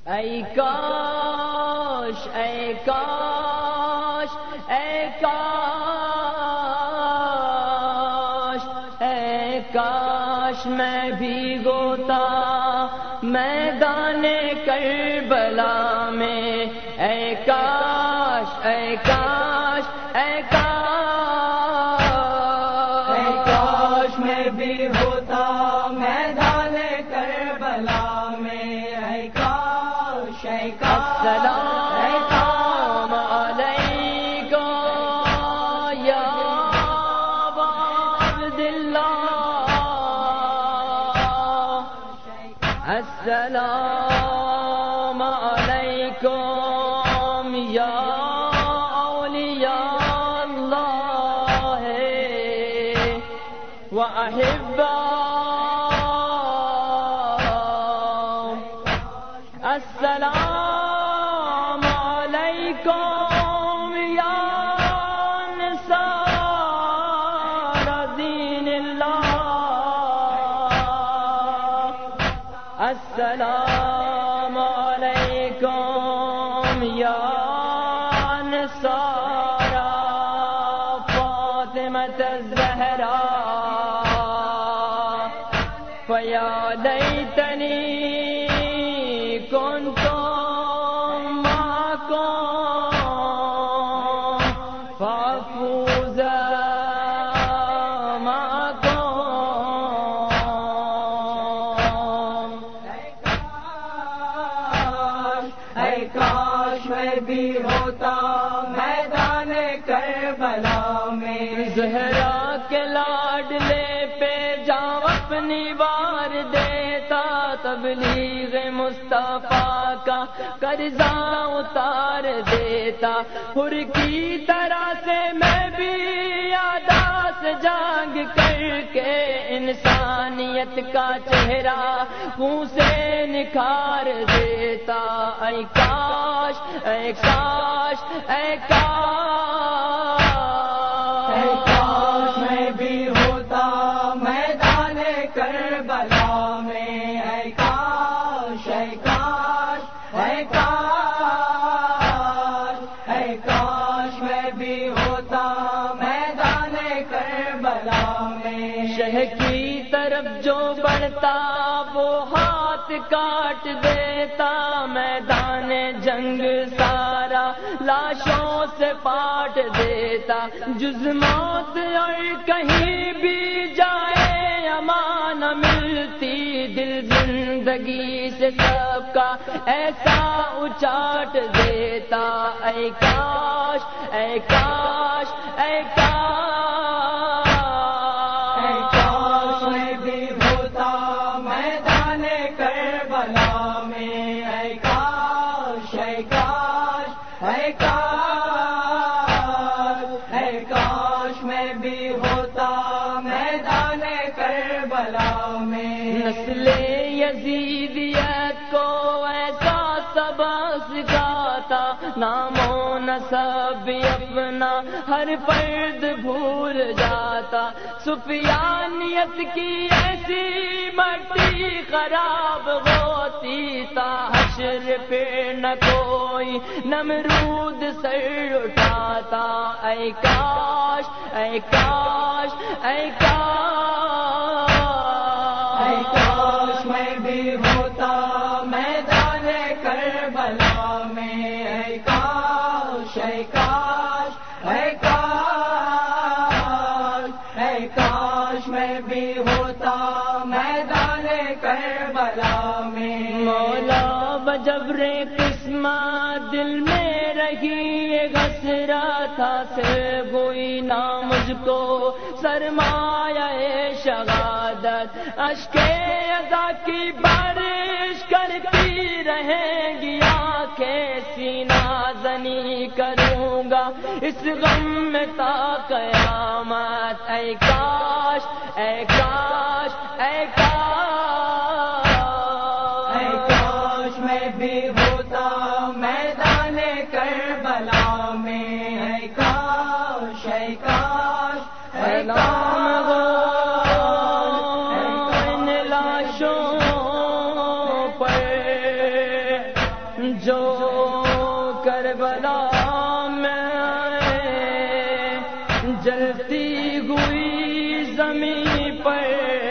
اے کاش اے کاش اے کاش اے کاش میں بھی ہوتا میدان کربلا میں، اے کاش اے کاش اے کاش اے کاش میں بھی ہوتا میدان کربلا میں، اے کاش اے کاش السلام علیکم یا عبد اللہ، السلام علیکم یا اولیاء اللہ وأحباء، السلام علیکم یا نصار دین اللہ، السلام علیکم یا نصار فاطمۃ الزہراء، فیا لیتنی کنت معکم فافوز معکم، اے کاش میں بھی ہوتا میدان کربلا میں، زہرا کے لاڈلے پہ جاؤ اپنی بار دیتا، تبلیغ مصطفیٰ کا قرضہ اتار دیتا، حر کی طرح سے میں بھی ادا سے جنگ کر کے انسانیت کا چہرہ منہ سے نکھار دیتا، اے کاش اے کاش اے کاش اے کاش میں بھی ہوتا میدان کربلا میں، اے کاش اے کاش اے کاش اے کاش میں بھی ہوتا میدان کربلا میں، شہ کی طرف جو بڑھتا وہ ہاتھ کاٹ دیتا، میدان جنگ سارا لاشوں سے پاٹ دیتا، جز موت اور کہیں بھی جائے امان ملتی، دل زندگی سے سب کا ایسا اچاٹ دیتا، اے کاش اے کاش اے کاش اے کاش میں بھی ہوتا میدان کربلا میں، اے کاش اے کاش اے کاش اے کاش میں بھی ہوتا میدان کربلا میں، نسل یزیدیت کو ایسا سبق سکھاتا، نام و نسب اپنا ہر فرد بھول جاتا، سفیانیت کی ایسی مٹی خراب ہوتی تا حشر پہ نہ کوئی نمرود سر اٹھاتا، اے کاش اے کاش اے کاش اے کاش میں بھی ہوتا میدان کربلا میں، اے کاش اے کاش اے کاش اے کاش میں بھی ہوتا میدان کربلا میں، مولا بجبر قسمت دل میں رہی یہ حسرت سے گوئی نہ مجھ کو سرمایہ شہادت، اشک عزا کی بارش کرتی رہیں گی آنکھیں، سینہ زنی کروں گا اس غم میں تا قیامت، اے کاش اے کاش اے کاش اے کاش میں بھی ہوتا میدان کربلا میں، اے کاش اے کاش اے کاش ان لاشوں پر زمین پر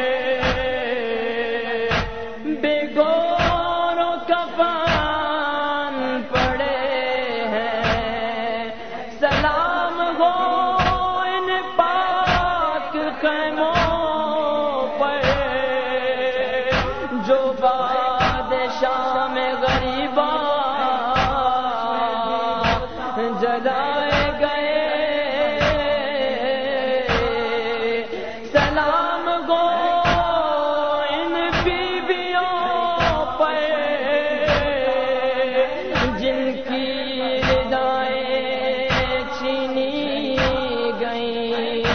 بے گور و کفن پڑے ہیں، سلام ہو ان پاک خیموں پر جو بادشاہ میں غریباں جلائے گئے، سلام گو ان بیویوں پر جن کی ردائیں چھینی گئیں۔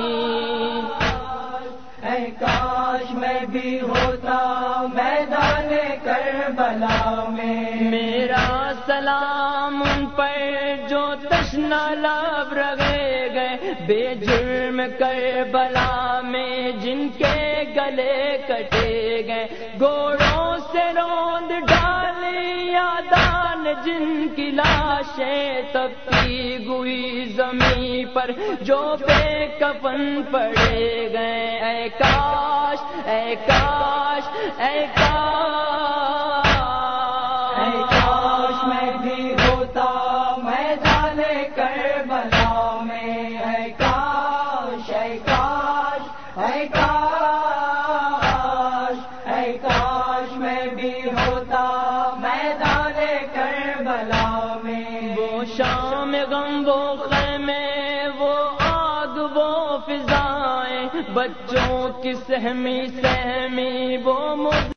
اے کاش میں بھی ہوتا میدان کربلا میں، میرا سلام ان پر جو تشنہ لب رگے گئے، بے جرم کربلا میں جن کے گلے کٹے گئے، گھوڑوں سے روند ڈالی یادان جن کی لاشیں تپتی ہوئی زمین پر جو بے کفن پڑے گئے۔ اے کاش اے کاش اے کاش، اے کاش میں بھی ہوتا میدان کربلا میں، اے کاش اے کاش اے کاش، اے کاش میں بھی ہوتا میدان کربلا میں۔ وہ شام غم وہ خیمے، وہ آگ وہ فضائیں، بچوں کی سہمی سہمی وہ